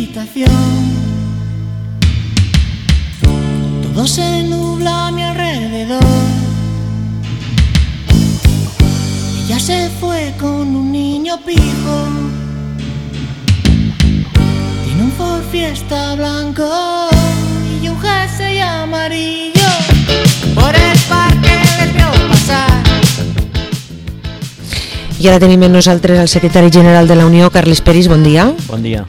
habitación. Todo se nubla a mi alrededor. Ella se fue con un niño pijo. Tiene un Ford Fiesta blanco y un jersey amarillo. Por el parque les vio pasar. I ara tenim amb nosaltres el secretari general de la Unió, Carles Peris. Bon dia. Bon dia.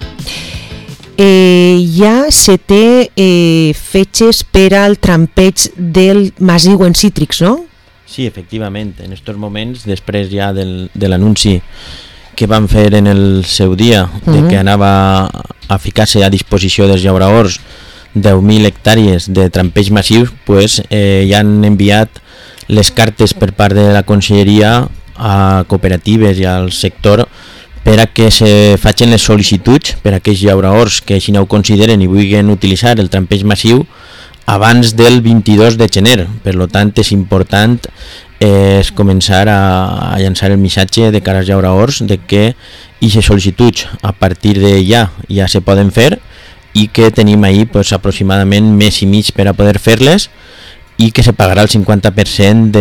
Ja se té fetges per al trampeig del Masiu en cítrics, no? Sí, efectivament. En aquests moments, després ja de l'anunci que van fer en el seu dia de que anava a ficar-se a disposició dels llauraors 10.000 hectàrees de trampeig massius, pues, ja han enviat les cartes per part de la Conselleria a cooperatives i al sector per a que se facin les sol·licituds per a aquells llauraors que així no ho consideren i vulguin utilitzar el trampeig massiu abans del 22 de gener. Per tant, és important començar a llançar el missatge de cara als llauraors de que aquestes sol·licituds a partir de ja se poden fer i que tenim ahir pues, aproximadament mes i mig per a poder fer-les i que se pagarà el 50%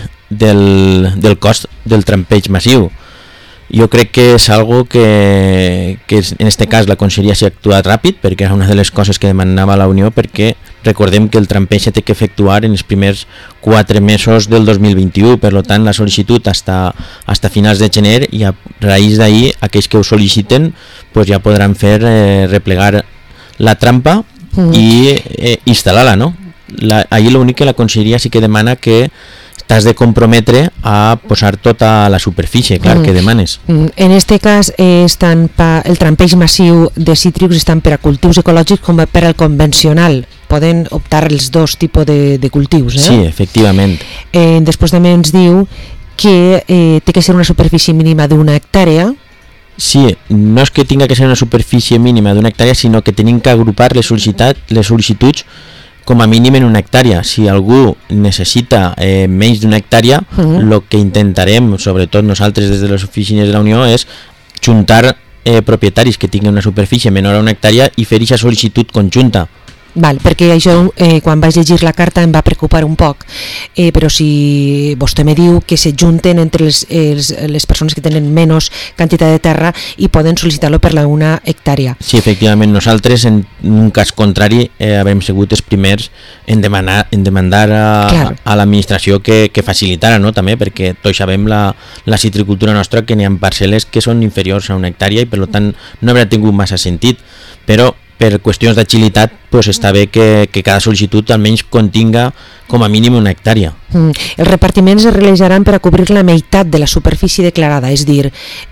del cost del trampeig massiu. Jo crec que és algo que en este cas la Conselleria s'ha actuat ràpid perquè era una de les coses que demanava la Unió, perquè recordem que el trampeig s'ha de efectuar en els primers 4 mesos del 2021, per tant la sol·licitud hasta finals de gener i a raïs d'ahir aquells que ho sol·liciten pues, ja podran fer replegar la trampa i instal·lar-la, no? Ahir l'únic que la Conselleria sí que demana que t'has de comprometre a posar tota la superfície, clar, que demanes. En este cas, el trampeig massiu de cítrics estan per a cultius ecològics com per al convencional. Poden optar els dos tipus de cultius, eh? Sí, efectivament. Després també ens diu que té que ser una superfície mínima d'una hectàrea. Sí, no és que tinga que ser una superfície mínima d'una hectàrea, sinó que tenim que agrupar les sol·licituds com a mínim en una hectàrea. Si algú necessita menys d'una hectàrea, el que intentarem, sobretot nosaltres des de les oficines de la Unió, és juntar propietaris que tinguin una superfície menor a una hectàrea i fer aquesta sol·licitud conjunta. Val, perquè això quan vaig llegir la carta em va preocupar un poc, però si vostè me diu que se junten entre les persones que tenen menys quantitat de terra i poden sol·licitar-lo per la una hectàrea. Sí, efectivament, nosaltres en un cas contrari havíem sigut els primers en demandar a l'administració que facilitara, no? També perquè tots sabem la citricultura nostra que n'hi ha parcel·les que són inferiors a una hectàrea i per tant no haurà tingut massa sentit, però per qüestions d'agilitat pues, està bé que cada sol·licitud almenys continga com a mínim una hectàrea. Els repartiments es realitzaran per a cobrir la meitat de la superfície declarada, és dir,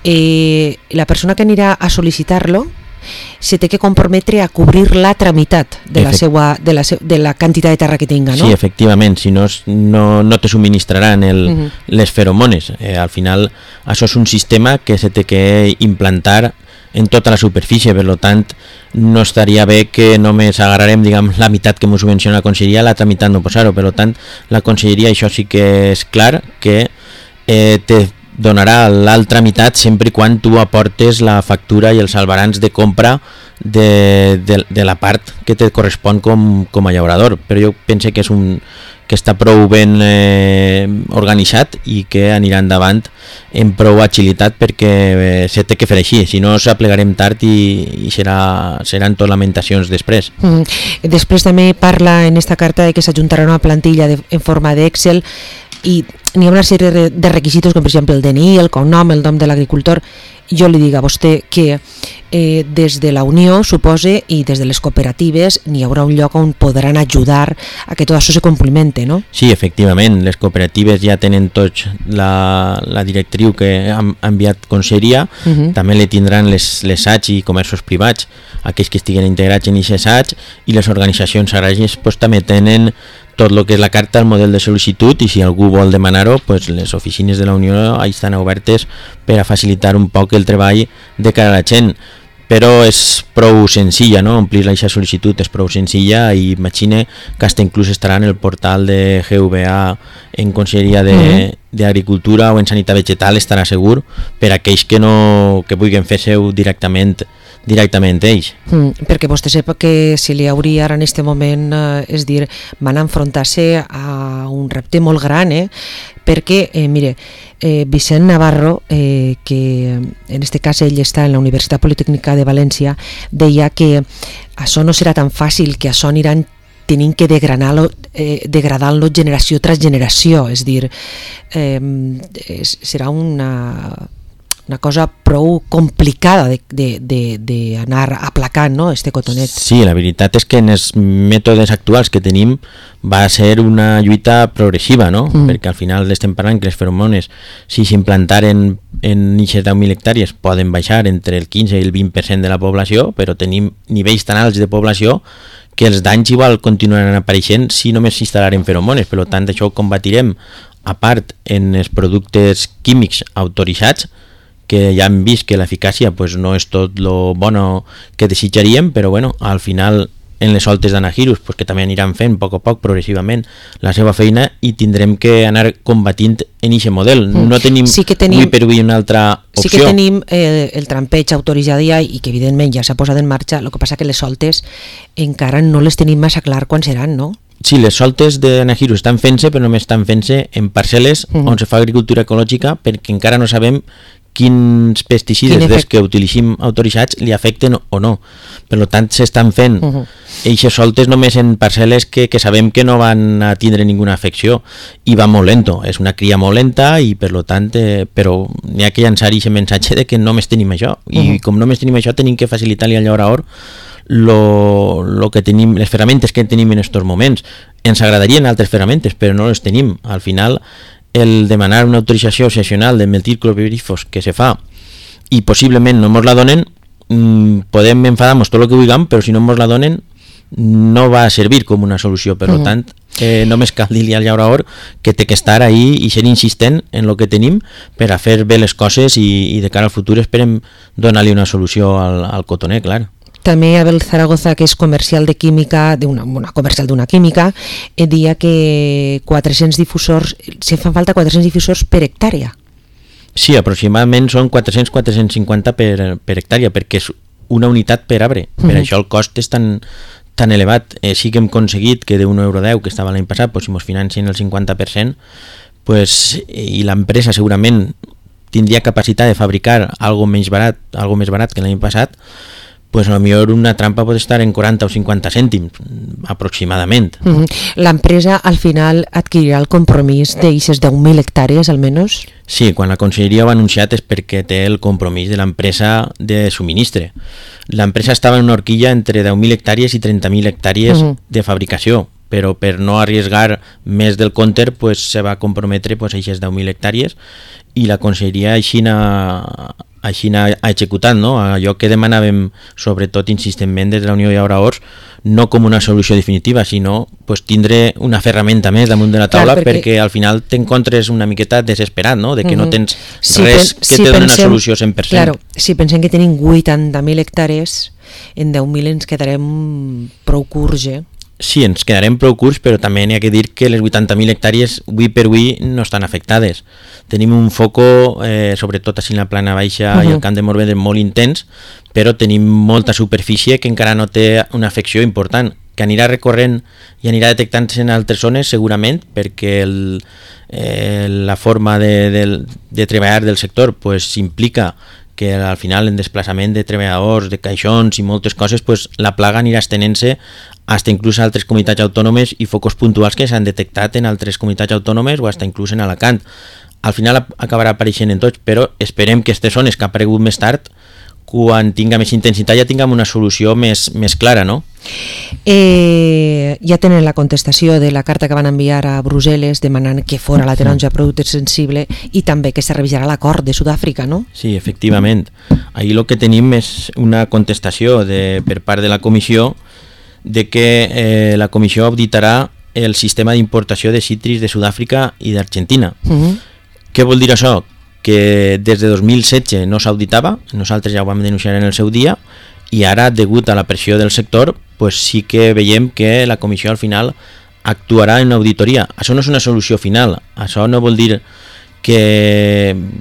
la persona que anirà a sol·licitar-lo se té que comprometre a cobrir l'altra meitat de la quantitat de terra que tinga, no? Sí, efectivament, si no te subministraran les feromones. Al final això és un sistema que se té que implantar en tota la superfície, per tant no estaria bé que només agarrarem la meitat que ens subvenciona la Conselleria, l'altra meitat no posar-ho. Per tant la Conselleria, això sí que és clar, que te donarà l'altra meitat sempre quan tu aportes la factura i els albarans de compra de la part que te correspon com a llaurador. Però jo penso que està prou ben organitzat i que anirà endavant en prou agilitat perquè se té que fer així, si no s'aplegarem tard i seran tot lamentacions després. Després també parla en esta carta de que s'ajuntarà una plantilla en forma d'Excel i n'hi ha una sèrie de requisits com per exemple el DNI, el cognom, el nom de l'agricultor. Jo li dic a vostè que des de la Unió, supose, i des de les cooperatives n'hi haurà un lloc on podran ajudar a que tot això se complimente, no? Sí, efectivament, les cooperatives ja tenen tots la directriu que ha enviat Conselleria, també le tindran les SAC i comerços privats, aquells que estiguen integrats en aquest SAC, i les organitzacions agràries pues, també tenen tot el que és la carta, el model de sol·licitud, i si algú vol demanar-ho, pues les oficines de la Unió estan obertes per a facilitar un poc el treball de cara a la gent. Però és prou senzilla, no? Omplir aquesta sol·licitud és prou senzilla i imagine que hasta inclús estarà en el portal de GVA en Conselleria d'Agricultura o en Sanitat Vegetal, estarà segur, per a aquells que vulguin fer seu directament directament ells. Perquè vostè sap que si li hauria ara en aquest moment, és dir, van enfrontar-se a un repte molt gran, perquè, mire, Vicent Navarro, que en aquest cas ell està en la Universitat Politècnica de València, deia que això no serà tan fàcil, que això aniran tenint que degradar-lo generació tras generació, és dir, serà una cosa prou complicada d'anar aplacant, no?, este cotonet. Sí, la veritat és que en els mètodes actuals que tenim va ser una lluita progressiva, no? Perquè al final estem parlant que les feromones, si s'implantaren en eixes 10.000 hectàrees, poden baixar entre el 15 i el 20% de la població, però tenim nivells tan alts de població que els danys igual continuaran apareixent si només s'instal·laren feromones. Per tant, això ho combatirem a part en els productes químics autoritzats, que ja hem vist que l'eficàcia pues, no és tot lo bueno que desitjaríem, però bueno, al final en les soltes d'anahirus, pues, que també aniran fent a poc, progressivament, la seva feina i tindrem que anar combatint en aquest model. No tenim, avui per avui una altra opció. Sí que tenim el trampeig autoritzat i que evidentment ja s'ha posat en marxa, el que passa que les soltes encara no les tenim massa clar quan seran, no? Sí, les soltes d'anahirus estan fent-se, però només estan fent-se en parcel·les on se fa agricultura ecològica, perquè encara no sabem quins pesticides des que utilitzem autoritzats li afecten o no. Per tant, s'estan fent eixes soltes només en parcel·les que sabem que no van a tindre ninguna afecció i va molt lento, és una cria molt lenta i per tant, però n'hi ha que llançar aquest missatge de que només tenim això i com només tenim això tenim que facilitar-li al llaurador lo que tenim, les ferramentes que tenim en aquests moments. Ens agradarien altres ferramentes, però no les tenim. Al final, el demanar una autorització excepcional de metilclorpirifos que se fa i possiblement no mos la donen, podem enfadar-nos tot el que vulguem, però si no mos la donen no va a servir com una solució. Per tant, només cal dir-li al llaurador que té que estar ahí i ser insistent en el que tenim per a fer bé les coses i de cara al futur esperem donar-li una solució al cotoner, clar. També Abel Zaragoza, que és comercial de química, comercial d'una química, deia que 400 difusors, se fan falta 400 difusors per hectàrea. Sí, aproximadament són 400-450 per hectàrea, perquè és una unitat per arbre. Per això el cost és tan elevat. Sí que hem aconseguit que de 1,10 €, que estava l'any passat, si ens financin el 50%, i l'empresa segurament tindria capacitat de fabricar algo més barat que l'any passat, pues a lo millor una trampa pot estar en 40 o 50 cèntims aproximadament. L'empresa al final adquirirà el compromís d'eixes 10.000 hectàrees almenys? Sí, quan la conselleria ho ha anunciat és perquè té el compromís de l'empresa de subministre. L'empresa estava en una horquilla entre 10.000 hectàrees i 30.000 hectàrees de fabricació, però per no arriesgar més del compte pues, se va comprometre pues, a aquestes 10.000 hectàrees i la conselleria així ha executat, no? Allò que demanàvem sobretot insistentment des de la Unió de Llauradors, no com una solució definitiva, sinó pues, tindre una ferramenta més damunt de la taula, perquè al final t'encontres una miqueta desesperat, no? De que no tens res que te doni una solució 100%. Claro, si pensem que tenim 80.000 hectàrees, en 10.000 ens quedarem prou curts, Sí, ens quedarem prou curts, però també n'hi ha que dir que les 80.000 hectàrees avui per avui no estan afectades. Tenim un foco, sobretot així en la plana baixa i el camp de Morvedre, molt intens, però tenim molta superfície que encara no té una afecció important, que anirà recorrent i anirà detectant-se en altres zones segurament, perquè la forma de treballar del sector pues, implica que al final en desplaçament de treballadors, de caixons i moltes coses, pues, la plaga anirà estenent-se fins inclús a altres comunitats autònomes i focus puntuals que s'han detectat en altres comunitats autònomes o fins inclús en Alacant. Al final acabarà apareixent en tots, però esperem que aquestes zones que ha aparegut més tard, quan tinga més intensitat ja tinguem una solució més clara, no? Ja tenen la contestació de la carta que van enviar a Brussel·les demanant que fora la taronja producte sensible i també que se revisarà l'acord de Sud-àfrica, no? Sí, efectivament. Ahir el que tenim és una contestació per part de la comissió de que la comissió auditarà el sistema d'importació de cítrics de Sud-àfrica i d'Argentina. Què vol dir això? Que des de 2016 no s'auditava, nosaltres ja ho vam denunciar en el seu dia, i ara, degut a la pressió del sector, pues sí que veiem que la comissió al final actuarà en auditoria. Això no és una solució final, això no vol dir que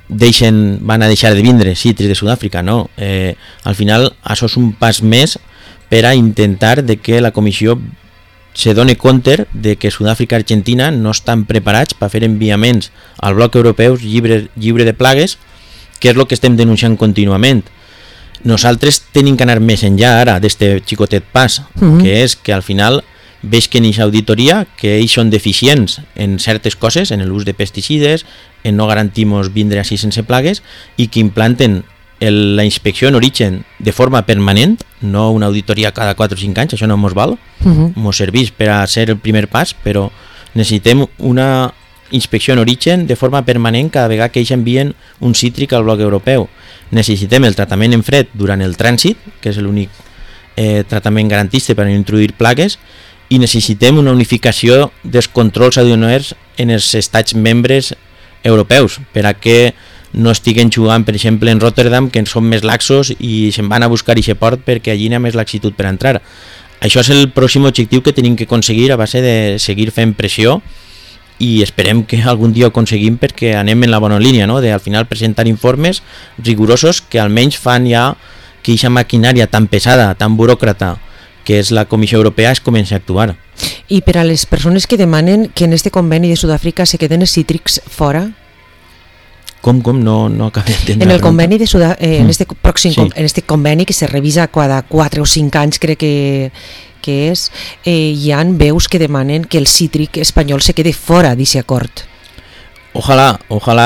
van a deixar de vindre cítrics de Sud-àfrica, no. Al final això és un pas més per a intentar de que la comissió se doni compte de que Sud-àfrica i Argentina no estan preparats per fer enviaments al bloc europeu lliure de plagues, que és el que estem denunciant contínuament. Nosaltres tenim que anar més enllà ara d'este xicotet pas, que és que al final veig que en aquesta auditoria que ells són deficients en certes coses, en l'ús de pesticides, en no garantir-nos vindre així sense plagues, i que implanten la inspecció en origen de forma permanent, no una auditoria cada 4 o 5 anys, això no ens val, ens serveix per a ser el primer pas, però necessitem una inspecció en origen de forma permanent cada vegada que ells envien un cítric al bloc europeu. Necessitem el tractament en fred durant el trànsit, que és l'únic tractament garantista per a introduir plagues, i necessitem una unificació dels controls aduaners en els estats membres europeus, per a que no estiguen jugant, per exemple, en Rotterdam, que són més laxos i se'n van a buscar aquest port perquè allí hi ha més laxitud per entrar. Això és el pròxim objectiu que tenim que aconseguir a base de seguir fent pressió, i esperem que algun dia ho aconseguim perquè anem en la bona línia, no? De al final presentar informes rigorosos que almenys fan ja que aquesta maquinària tan pesada, tan buròcrata, que és la Comissió Europea, es comença a actuar. I per a les persones que demanen que en este conveni de Sud-àfrica se queden els cítrics fora? Com? No acabé d'entendre. En el conveni de en este conveni que se revisa cada 4 o 5 anys, crec que és, hi ha veus que demanen que el cítric espanyol se quede fora d'aquest acord. Ojalà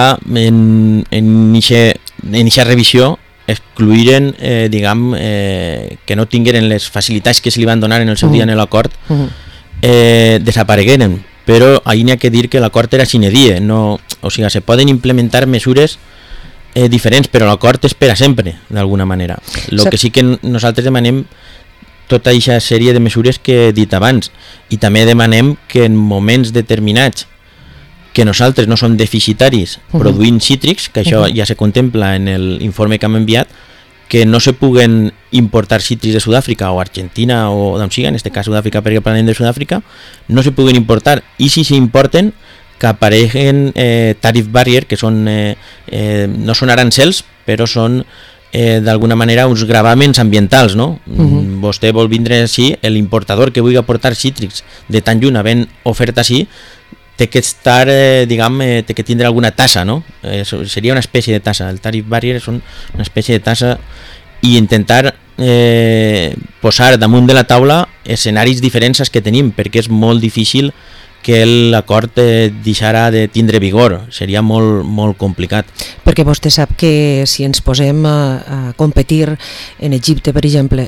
en aquesta revisió excluïren, que no tingueren les facilitats que se li van donar en el seu dia en l'acord, desaparegueren. Però ahir n'hi ha que dir que l'acord era sine die, o sigui, se poden implementar mesures diferents, però l'acord és per a sempre, d'alguna manera. El que sí que nosaltres demanem tota aquesta sèrie de mesures que he dit abans, i també demanem que en moments determinats que nosaltres no som deficitaris produint cítrics, que això ja se contempla en l'informe que hem enviat, que no se puguen importar cítrics de Sud-àfrica o Argentina o d'on siga, en aquest cas Sud-àfrica perquè parlem de Sud-àfrica, no se puguen importar, i si s'importen que apareixen tariff barrier, que són no són arancels, però són d'alguna manera uns gravaments ambientals, no? Vostè vol vindre així, l'importador que vulgui aportar cítrics de tan lluny havent oferta així, té que estar, té que tindre alguna tassa, no? Seria una espècie de tassa. El tariff barrier és una espècie de tassa, i intentar posar damunt de la taula escenaris diferents als que tenim, perquè és molt difícil que l'acord deixarà de tindre vigor, seria molt, molt complicat. Perquè vostè sap que si ens posem a competir en Egipte, per exemple,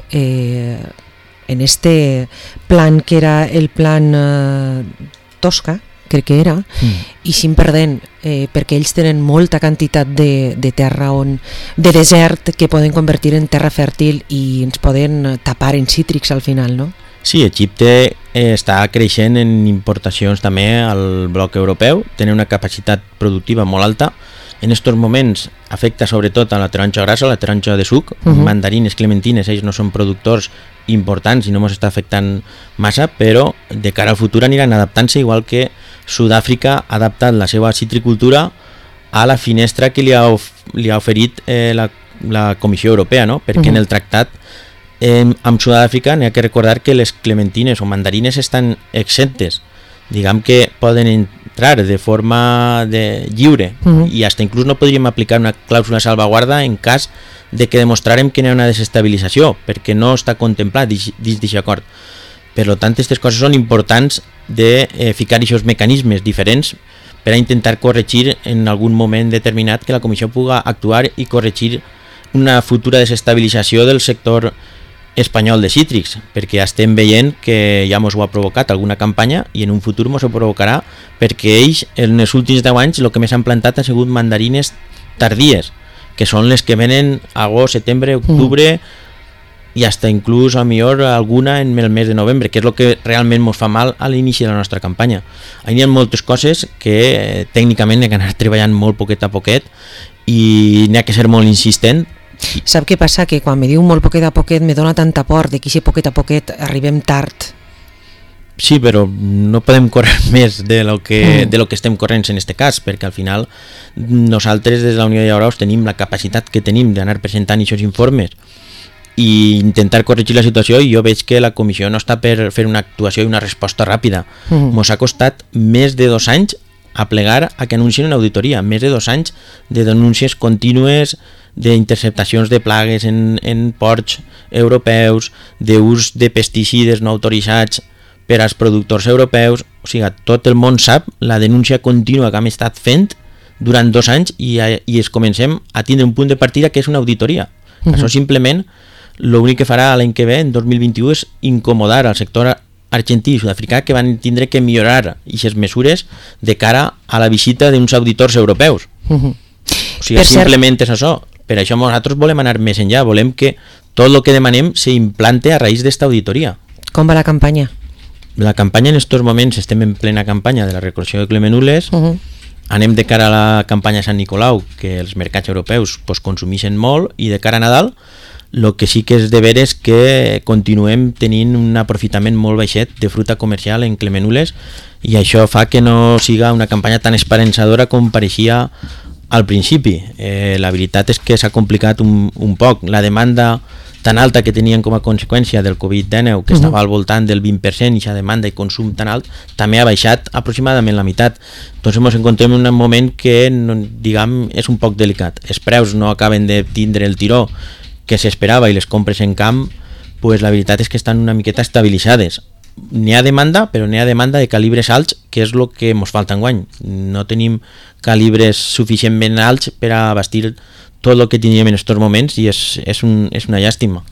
en este plan que era el plan Tosca, crec que era, i si perdent, perquè ells tenen molta quantitat de terra de desert que poden convertir en terra fèrtil i ens poden tapar en cítrics al final, no? Sí, Egipte està creixent en importacions també al bloc europeu, tenen una capacitat productiva molt alta. En aquests moments afecta sobretot a la taronja grassa, la taronja de suc, mandarines, clementines, ells no són productors importants i no ens està afectant massa, però de cara al futur aniran adaptant-se, igual que Sud-àfrica ha adaptat la seva citricultura a la finestra que li ha oferit la Comissió Europea, no? Perquè en el tractat amb Sud-àfrica n'hi ha que recordar que les clementines o mandarines estan exemptes, diguem que poden entrar de forma lliure, i fins inclús no podríem aplicar una clàusula de salvaguarda en cas de que demostrarem que hi ha una desestabilització, perquè no està contemplat dins d'aquest acord. Per tant, aquestes coses són importants de ficar aquests mecanismes diferents per a intentar corregir en algun moment determinat que la Comissió pugui actuar i corregir una futura desestabilització del sector espanyol de cítrics, perquè estem veient que ja ens ho ha provocat alguna campanya i en un futur ens ho provocarà, perquè ells en els últims 10 anys el que més han plantat ha sigut mandarines tardies, que són les que venen agost, setembre, octubre i fins inclús a millor alguna en el mes de novembre, que és el que realment ens fa mal a l'inici de la nostra campanya. Hi ha moltes coses que tècnicament hem d'anar treballant molt poquet a poquet i n'hi ha que ser molt insistent. Sap què passa? Que quan me diu molt poquet a poquet me dona tanta por de que si poquet a poquet arribem tard. Sí, però no podem córrer més de lo que estem corrents en este cas, perquè al final nosaltres des de la Unió de Llauraors tenim la capacitat que tenim d'anar presentant aquests informes i intentar corregir la situació, i jo veig que la comissió no està per fer una actuació i una resposta ràpida. Mos ha costat més de 2 anys a plegar a que anuncien una auditoria, més de 2 anys de denúncies contínues d'interceptacions de plagues en ports europeus, d'ús de pesticides no autoritzats per als productors europeus. O sigui, tot el món sap la denúncia contínua que hem estat fent durant 2 anys i es comencem a tindre un punt de partida que és una auditoria. Això simplement l'únic que farà l'any que ve, en 2021, és incomodar al sector argentí i sud-africà, que van tindre que millorar aquestes mesures de cara a la visita d'uns auditors europeus. O sigui, simplement és això. Per això nosaltres volem anar més enllà, volem que tot el que demanem s'implante a raïs d'esta auditoria. Com va la campanya? La campanya en aquests moments estem en plena campanya de la recol·lecció de clemenules. Anem de cara a la campanya Sant Nicolau, que els mercats europeus consumeixen molt, i de cara a Nadal el que sí que és de veres que continuem tenint un aprofitament molt baixet de fruita comercial en clemenules, i això fa que no siga una campanya tan esperançadora com pareixia al principi. La veritat és que s'ha complicat un poc. La demanda tan alta que tenien com a conseqüència del Covid-19, que estava al voltant del 20%, i aquesta demanda i consum tan alt, també ha baixat aproximadament la meitat. Doncs ens encontrem en un moment que, diguem, és un poc delicat. Els preus no acaben de tindre el tiró que s'esperava, i les compres en camp, pues la veritat és que estan una miqueta estabilitzades. N'hi ha demanda, però n'hi ha demanda de calibres alts, que és el que ens falta enguany. No tenim calibres suficientment alts per a abastir tot el que teníem en aquests moments, i és una llàstima.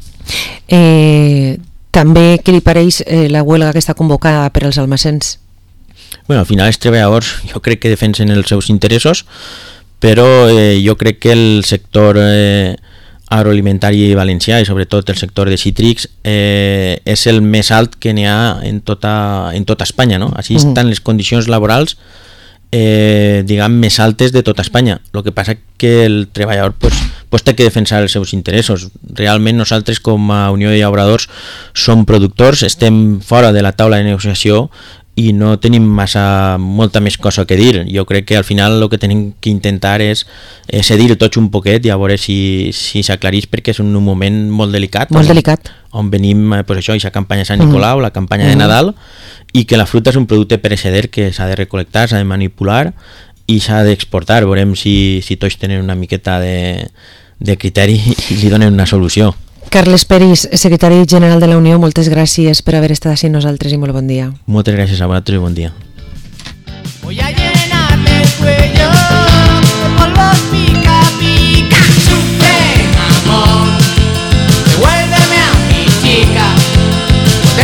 També què li pareix la huelga que està convocada per als almacens? Bueno, al final els treballadors jo crec que defensen els seus interessos, però jo crec que el sector agroalimentari valencià, i sobretot el sector de cítrics, és el més alt que n'hi ha en tota Espanya, no? Així estan les condicions laborals diguem, més altes de tota Espanya. El que passa que el treballador pues té que defensar els seus interessos. Realment nosaltres com a Unió de Llauradors som productors, estem fora de la taula de negociació i no tenim molta més cosa que dir. Jo crec que al final el que tenim que intentar és cedir tots un poquet i a veure si s'aclarís, perquè és un moment molt delicat. Molt delicat. On venim, pues això, aquesta campanya Sant Nicolau, la campanya de Nadal, i que la fruita és un producte pereceder que s'ha de recol·lectar, s'ha de manipular i s'ha d'exportar. Veurem si tots tenen una miqueta de criteri i li donen una solució. Carles Peris, secretari general de la Unió, moltes gràcies per haver estat així amb nosaltres i molt bon dia. Moltes gràcies a vosaltres i bon dia. Voy a llenarme el cuello